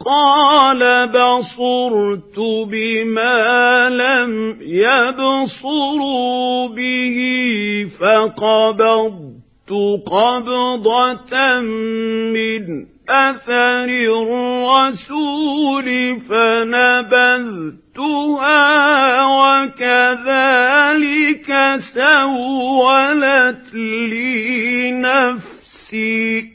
قَالَ بَصُرْتُ بِمَا لَمْ يَبْصُرُوا بِهِ فَقَبَضْتُ قَبْضَةً مِّنْ أَثَرِ الرَّسُولِ فَنَبَذْتُهَا وَكَذَلِكَ سَوَّلَتْ لِي نَفْسِي.